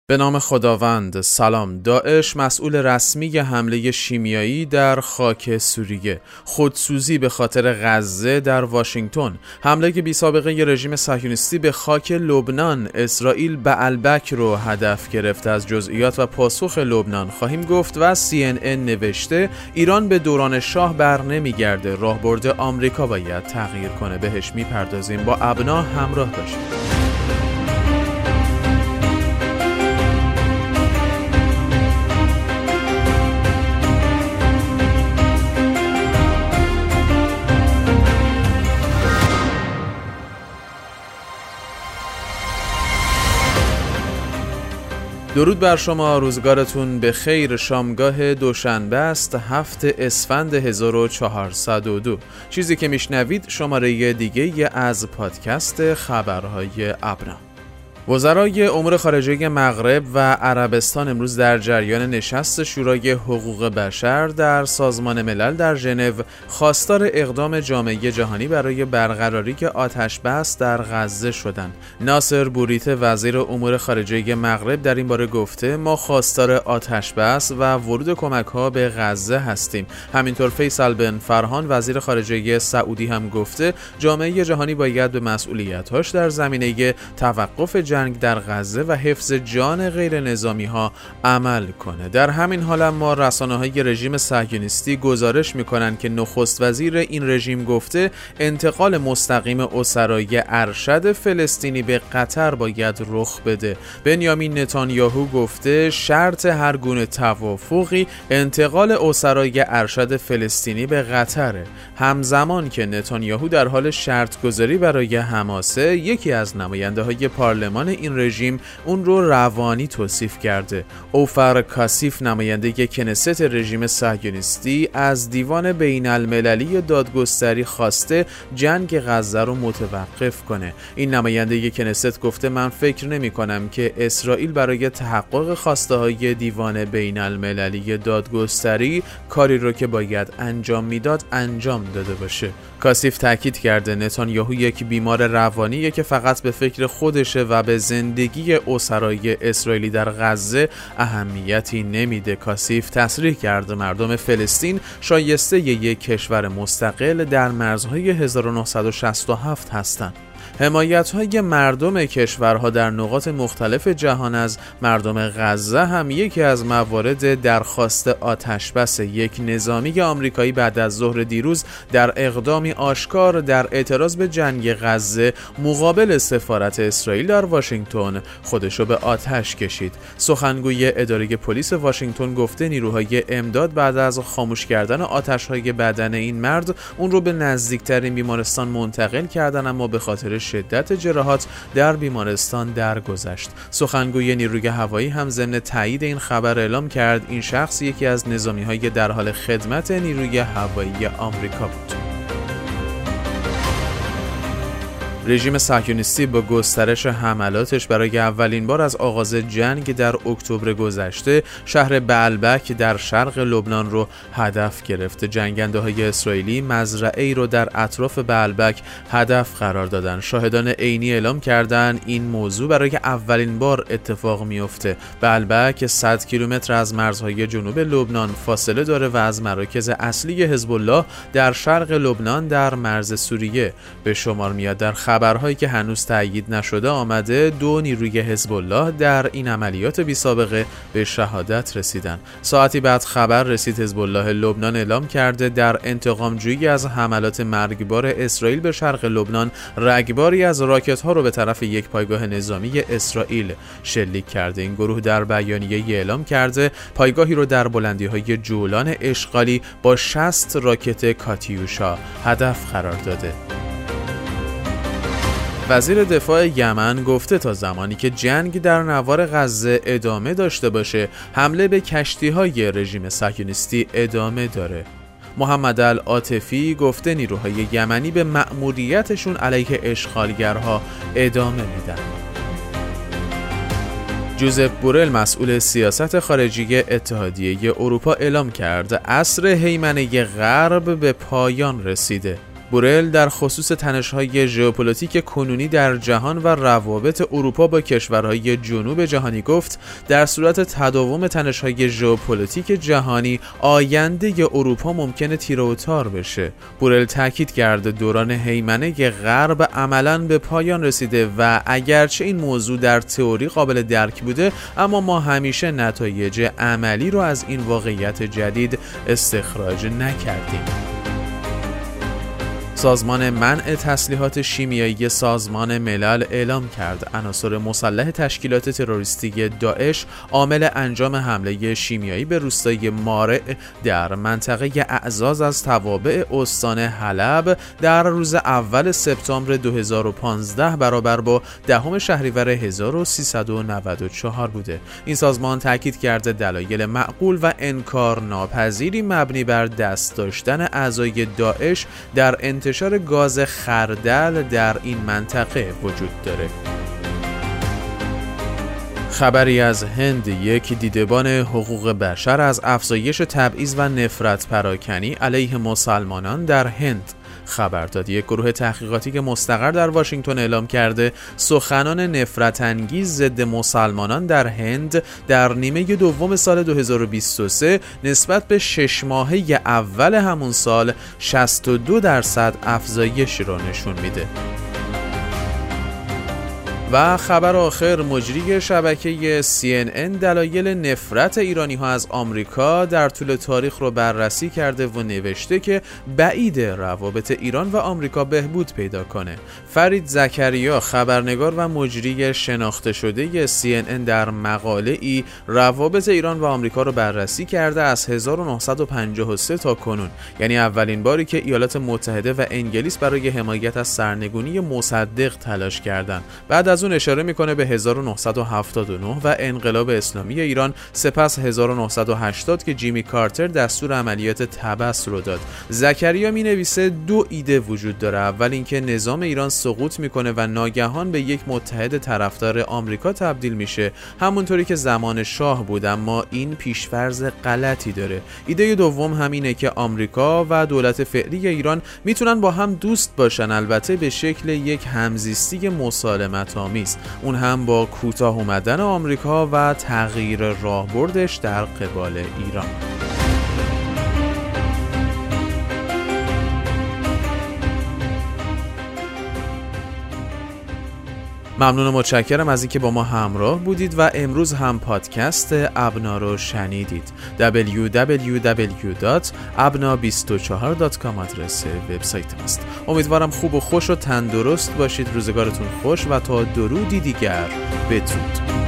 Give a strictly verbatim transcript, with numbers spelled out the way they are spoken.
به نام خداوند. سلام. داعش مسئول رسمی حمله شیمیایی در خاک سوریه. خودسوزی به خاطر غزه در واشنگتن. حمله بی سابقه رژیم صهیونیستی به خاک لبنان. اسرائیل بعلبک رو هدف گرفت. از جزئیات و پاسخ لبنان خواهیم گفت و سی ان ان نوشته ایران به دوران شاه بر نمیگرده. راهبرد آمریکا باید تغییر کنه. بهش میپردازیم. با ابنا همراه باشید. درود بر شما، روزگارتون به خیر. شامگاه دوشنبه است، هفت اسفند هزار و چهارصد و دو. چیزی که میشنوید شماره دیگه از پادکست خبرهای ابنا. وزرای امور خارجه مغرب و عربستان امروز در جریان نشست شورای حقوق بشر در سازمان ملل در ژنو خواستار اقدام جامعه جهانی برای برقراری آتش بس در غزه شدند. ناصر بوریته وزیر امور خارجه مغرب در این باره گفته ما خواستار آتش بس و ورود کمک‌ها به غزه هستیم. همینطور فیصل بن فرهان وزیر خارجه سعودی هم گفته جامعه جهانی باید به مسئولیت‌هاش در زمینه توقف جنگ در غزه و حفظ جان غیر نظامی ها عمل کنه. در همین حال اما رسانه‌های رژیم صهیونیستی گزارش می‌کنند که نخست وزیر این رژیم گفته انتقال مستقیم اسرای ارشد فلسطینی به قطر باید رخ بده. بنیامین نتانیاهو گفته شرط هر گونه توافقی انتقال اسرای ارشد فلسطینی به قطره. همزمان که نتانیاهو در حال شرط گذاری برای حماسه، یکی از نماینده‌های پارلمان این رژیم اون رو روانی توصیف کرده. اوفر کاسیف نماینده کنست رژیم صهیونیستی از دیوان بین المللی دادگستری خواسته جنگ غزه رو متوقف کنه. این نماینده کنست گفته من فکر نمی کنم که اسرائیل برای تحقق خواسته های دیوان بین المللی دادگستری کاری رو که باید انجام میداد انجام داده باشه. کاسیف تاکید کرده نتانیاهو یک بیمار روانیه که فقط به فکر خودشه و به زندگی اسرای اسرائیلی در غزه اهمیتی نمیده. کاسیف تصریح کرده مردم فلسطین شایسته یک کشور مستقل در مرزهای هزار و نهصد و شصت و هفت هستند. حمایت‌های مردم کشورها در نقاط مختلف جهان از مردم غزه هم یکی از موارد درخواست آتشبس یک نظامی آمریکایی بعد از ظهر دیروز در اقدامی آشکار در اعتراض به جنگ غزه مقابل سفارت اسرائیل در واشنگتن خودشو به آتش کشید. سخنگوی اداره پلیس واشنگتن گفته نیروهای امداد بعد از خاموش کردن آتش‌های بدن این مرد اون رو به نزدیکترین بیمارستان منتقل کردن، اما به خاطر شدت جراحات در بیمارستان درگذشت. سخنگوی نیروی هوایی هم ضمن تایید این خبر اعلام کرد این شخص یکی از نظامی‌های در حال خدمت نیروی هوایی آمریکا بود. رژیم صهیونیستی با گسترش حملاتش برای اولین بار از آغاز جنگ در اکتبر گذشته شهر بعلبک در شرق لبنان رو هدف گرفت. جنگنده‌های اسرائیلی مزرعه‌ای رو در اطراف بعلبک هدف قرار دادن. شاهدان عینی اعلام کردن این موضوع برای اولین بار اتفاق میفته. بعلبک صد کیلومتر از مرزهای جنوب لبنان فاصله داره و از مراکز اصلی حزب الله در شرق لبنان در مرز سوریه به شمار میاد. در خبرهایی که هنوز تأیید نشده آمده دو نیروی حزب الله در این عملیات بی سابقه به شهادت رسیدن. ساعتی بعد خبر رسید حزب الله لبنان اعلام کرده در انتقام جویی از حملات مرگبار اسرائیل به شرق لبنان رگباری از راکت ها رو به طرف یک پایگاه نظامی اسرائیل شلیک کرده. این گروه در بیانیه اعلام کرده پایگاهی رو در بلندی های جولان اشغالی با شصت راکت کاتیوشا هدف قرار داده. وزیر دفاع یمن گفته تا زمانی که جنگ در نوار غزه ادامه داشته باشه حمله به کشتی‌های رژیم صهیونیستی ادامه داره. محمد العاطفی گفته نیروهای یمنی به مأموریتشون علیه اشغالگرها ادامه میدن. جوزپ بورل مسئول سیاست خارجی اتحادیه اروپا اعلام کرد عصر هیمنه غرب به پایان رسیده. بورل در خصوص تنش‌های ژئوپلیتیک کنونی در جهان و روابط اروپا با کشورهای جنوب جهانی گفت در صورت تداوم تنش‌های ژئوپلیتیک جهانی آینده اروپا ممکنه تیر و تار بشه. بورل تاکید کرد دوران هیمنه غرب عملاً به پایان رسیده و اگرچه این موضوع در تئوری قابل درک بوده، اما ما همیشه نتایج عملی رو از این واقعیت جدید استخراج نکردیم. سازمان منع تسلیحات شیمیایی سازمان ملل اعلام کرد عناصر مسلح تشکیلات تروریستی داعش عامل انجام حمله شیمیایی به روستای مارع در منطقه اعزاز از توابع استان حلب در روز اول سپتامبر دو هزار و پانزده برابر با دهم شهریور هزار و سیصد و نود و چهار بوده. این سازمان تاکید کرده دلایل معقول و انکارناپذیری مبنی بر دست داشتن اعضای داعش در انتشار انتشار گاز خردل در این منطقه وجود داره. خبری از هند. یک دیدبان حقوق بشر از افزایش تبعیض و نفرت پراکنی علیه مسلمانان در هند خبر داد. یک گروه تحقیقاتی که مستقر در واشنگتن اعلام کرده سخنان نفرت انگیز ضد مسلمانان در هند در نیمه دوم سال دو هزار و بیست و سه نسبت به شش ماهه اول همون سال شصت و دو درصد افزایش را نشون میده. و خبر آخر. مجری شبکه سی ان ان دلایل نفرت ایرانی ها از آمریکا در طول تاریخ رو بررسی کرده و نوشته که بعید روابط ایران و آمریکا بهبود پیدا کنه. فرید زکریا خبرنگار و مجری شناخته شده سی ان ان در مقاله ای روابط ایران و آمریکا رو بررسی کرده از هزار و نهصد و پنجاه و سه تا کنون، یعنی اولین باری که ایالات متحده و انگلیس برای حمایت از سرنگونی مصدق تلاش کردند. بعد از اون اشاره میکنه به هزار و نهصد و هفتاد و نه و انقلاب اسلامی ایران، سپس هزار و نهصد و هشتاد که جیمی کارتر دستور عملیات تبس رو داد. زکریا می نویسه دو ایده وجود داره. اول اینکه نظام ایران سقوط میکنه و ناگهان به یک متحد طرفدار آمریکا تبدیل میشه، همونطوری که زمان شاه بود، اما این پیشفرض غلطی داره. ایده دوم همینه که آمریکا و دولت فعلی ایران میتونن با هم دوست باشن، البته به شکل یک همزیستی مسالمت آمیز، اون هم با کوتاه اومدن آمریکا و تغییر راهبردش در قبال ایران. ممنون و متشکرم از اینکه با ما همراه بودید و امروز هم پادکست ابنا رو شنیدید. دبلیو دبلیو دبلیو دات ابنا بیست و چهار دات کام آدرس وبسایت است. امیدوارم خوب و خوش و تندرست باشید. روزگارتون خوش و تا درودی دیگر بدرود.